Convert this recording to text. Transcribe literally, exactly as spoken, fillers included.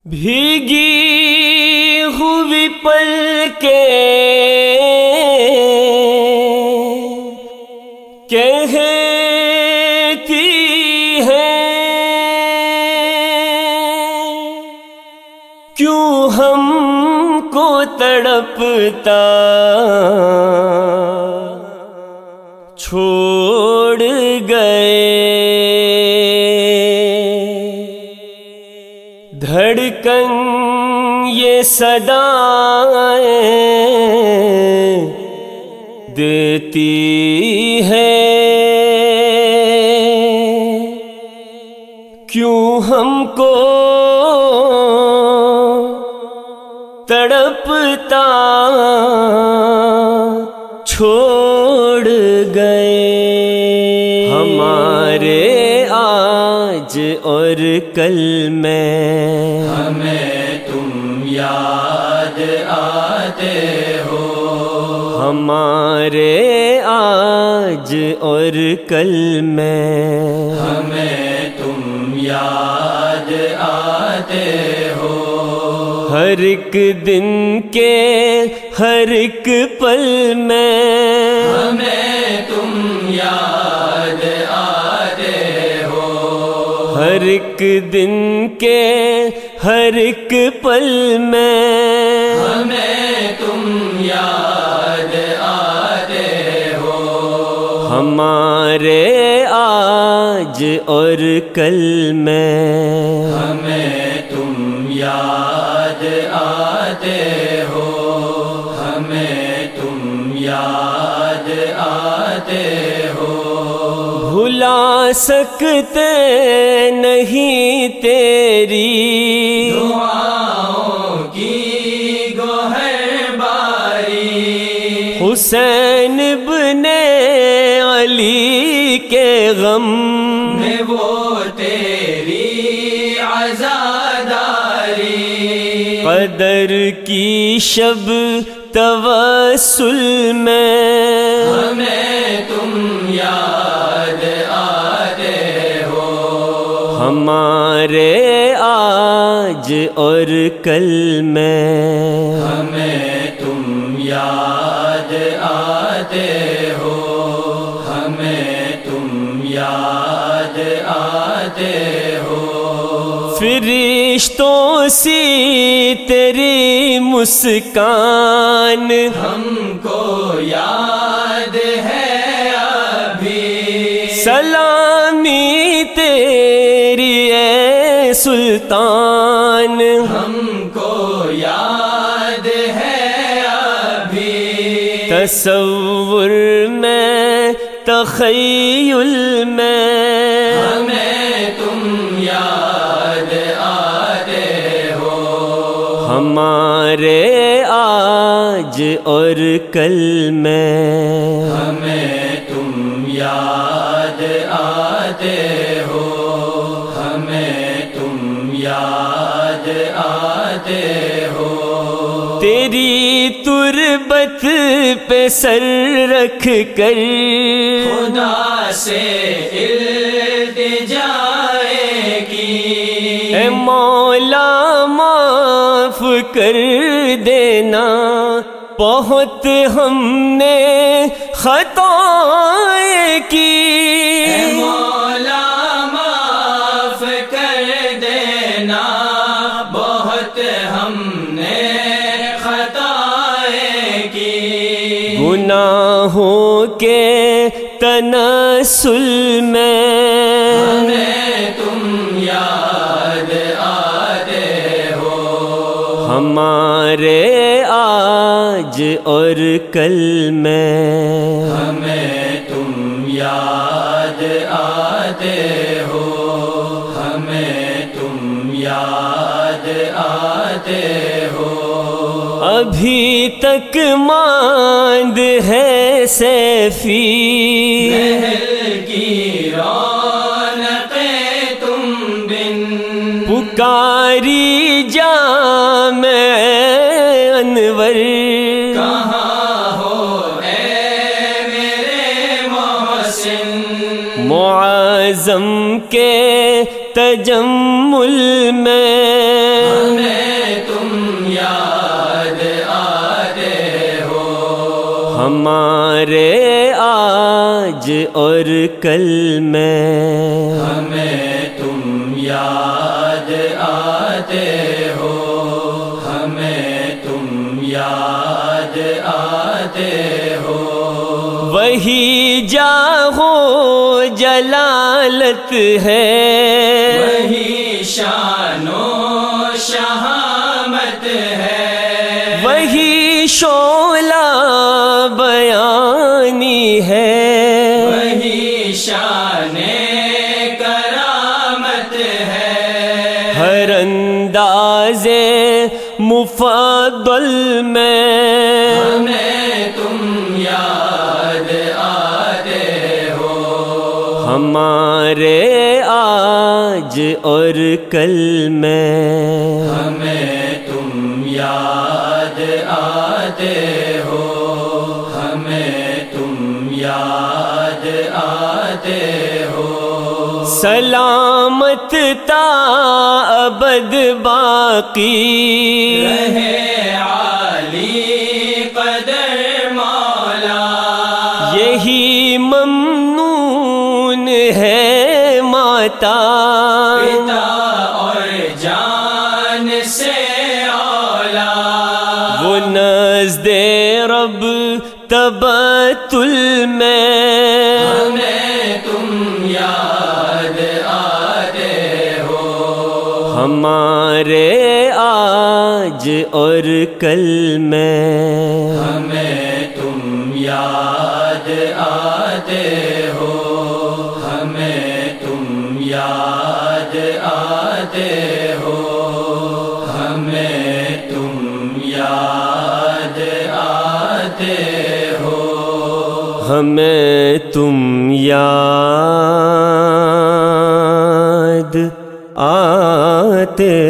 بھیگی ہوئی پلکیں کہتی ہیں کیوں ہم کو تڑپتا چھوڑ گئے، دھڑکن یہ صدائیں دیتی ہے کیوں ہم کو تڑپتا چھوڑ گئے۔ ہمارے آج اور کل میں ہمیں تم یاد آتے ہو، ہمارے آج اور کل میں ہمیں تم یاد آتے ہو، ہر ایک دن کے ہر ایک پل میں ہمیں تم یاد آتے ہو، ہر ایک دن کے ہر ایک پل میں ہمیں تم یاد آتے ہو، ہمارے آج اور کل میں ہمیں تم یاد آتے ہو، ہمیں تم یاد آتے ہو، بھلا سکتے نہیں تیری دعاؤں کی گوہر باری، حسین ابن علی کے غم میں وہ تیری عزاداری، قدر کی شب توسل میں ہمیں تم یاد آتے ہو، ہمارے آج اور کل میں ہمیں تم یاد آتے ہو، ہمیں تم یاد آتے ہو، فرشتوں سی تیری مسکان ہم کو یاد ہے ابھی، سلامی تیری اے سلطان ہم کو یاد ہے ابھی، تصور میں تخیل میں ہمیں تم یاد آتے ہو، ہمارے آج اور کل میں ہمیں تم یاد آتے ہو، ہمیں تم یاد آتے ہو، تیری تربت پہ سر رکھ کر خدا سے التجا کی، اے مولا معاف کر دینا بہت ہم نے خطائیں کی، اے مولا معاف کر دینا بہت ہم نے خطائیں کی، گناہوں کے تناسل میں ہمیں تم یاد آتے ہو، ہمارے آج اور کل میں ہمیں تم یاد آتے ہو، ہمیں تم یاد آتے ہو، ابھی تک ماند ہے سیفی محل کی رونقیں تم بن، پکاری جام انور کہاں ہو اے میرے محسن، معظم کے تجمل میں اور کل میں ہمیں تم یاد آتے ہو، ہمیں تم یاد آتے ہو، وہی جاہو جلالت ہے، وہی شان و شہامت ہے، وہی شعلہ بیانی ہے، وہی شان کرامت ہے، ہر انداز مفضل میں ہمیں تم یاد آتے ہو، ہمارے آج اور کل میں ہمیں تم یاد آتے ہو، ہمیں تم یاد آتے ہو، سلامت تا ابد باقی رہے عالی قدر مولا، یہی ممنون ہے ماتا پتا اور جان سے اولا، وہ نزد رب تبتل میں ہمیں تم یاد آتے ہو، ہمارے آج اور کل میں ہمیں تم یاد آتے ہو، ہمیں تم یاد آتے ہو، ہمیں تم یاد آتے ہو، ہمیں تم یاد آتے